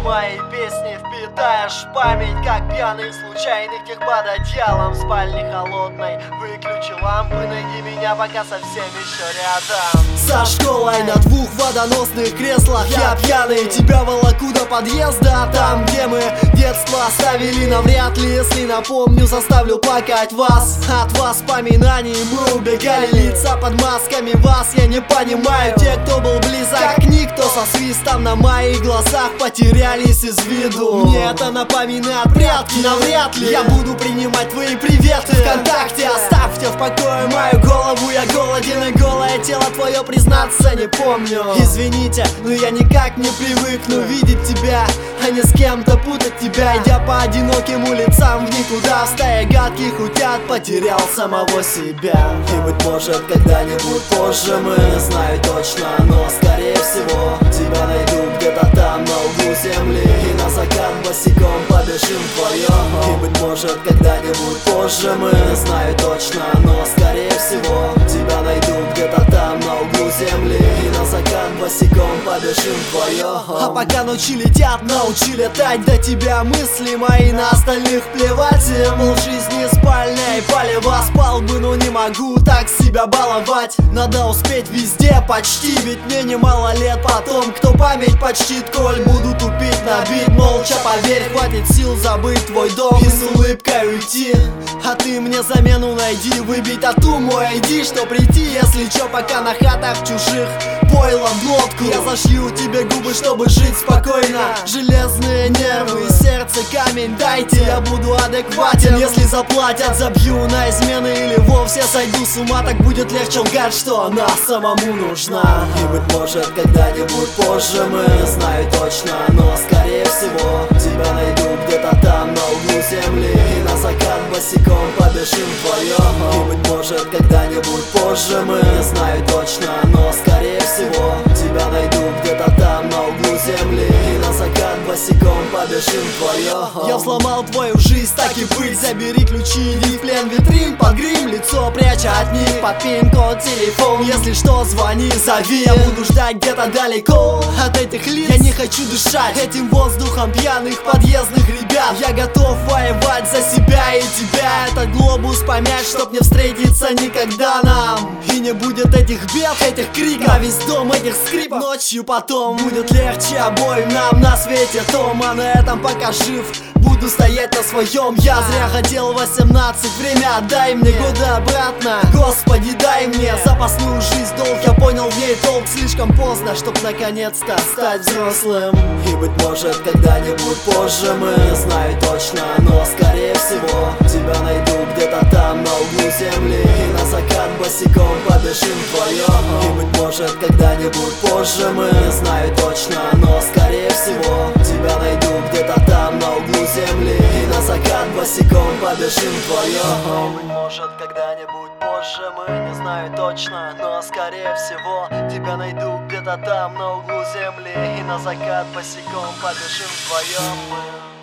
мои песни впитаешь в память, как пьяный случайный тех под одеялом в спальне холодной. Выключи лампы, найди меня, пока совсем еще рядом. За школой на двух водоносных креслах я пьяный, тебя волоку до подъезда. Там, где мы детство оставили, навряд ли, если напомню, заставлю плакать вас. От воспоминаний мы убегали, лица под масками, вас я не понимаю. Те, кто был близок, как никто, со свистом на моих глазах потерялись из виду. Мне это напоминает прятки, навряд ли я буду принимать твои приветы ВКонтакте. Оставьте в покое мою голову, я голоден, и голое тело твое, признаться, не помню. Извините, но я никак не привыкну видеть тебя, а не с кем-то путать тебя. Идя по одиноким улицам в никуда, в стае гадких утят потерял самого себя. И быть может когда-нибудь позже мы, не знаю точно, но скорее всего тебя найду где-то там на углу земли, и на закат босиком побежим вдвоем. И быть может когда-нибудь позже мы, не знаю точно, но скорее всего тебя найду где-то там на углу земли, и на закат босиком побежим вдвоем. А пока ночи летят, научи летать до тебя мысли мои, на остальных плевать. Был в жизни спальня и полева, спал бы, но не могу так себя баловать. Надо успеть везде почти, ведь мне немало лет потом. Кто память почтит, коль буду тупить на бит. Молча поверь, хватит сил забыть твой дом и с улыбкой уйти. А ты мне замену найди, выбить тату мой ID, что прийти, если чё, пока на хатах чужих пойло в глотку. Я зашью тебе губы, чтобы жить спокойно. Железные нервы и сердце камень дайте, я буду адекватен. Если заплатят, забью на измены или вовсе сойду с ума. Так будет легче лгать, что она самому нужна. И быть может когда-нибудь позже мы, не знаю точно, но скорее всего тебя найду где-то там на углу земли, и на закат босиком побежим вдвоем. И быть может когда-нибудь позже мы, не знаю точно, но скорее всего тебя найду где-то там на углу земли, и на закат босиком побежим вдвоем. Я взломал твою жизнь, так и быть, забери ключи, иди в плен витрин, под грим, лицо пряча от них, под пин-код телефон. Если что, звони, зови, я буду ждать где-то далеко от этих лиц. Я не хочу дышать этим воздухом пьяных подъездных ребят. Я готов воевать за себя и тебя, этот глобус помять, чтоб не встретиться никогда нам. И не будет этих бед, этих криков, на весь дом этих скрипов. Ночью потом будет легче обоим нам на свете том, а на этом пока жив буду стоять на своем. Я зря хотел 18, время отдай мне, годы обратно, Господи, дай мне запасную жизнь, долг, я понял в ней толк слишком поздно, чтоб наконец-то стать взрослым. И быть может когда-нибудь позже мы, не знаю точно, но скорее всего тебя найду где-то там на углу земли, и на закат босиком побежим вдвоем. И быть может когда-нибудь позже мы, не знаю точно, но скорее всего тебя найду где-то там на углу земли, и на закат босиком побежим вдвоем. Быть может когда-нибудь позже мы, не знаю точно, но скорее всего тебя найду где-то там на углу земли, и на закат босиком побежим вдвоем.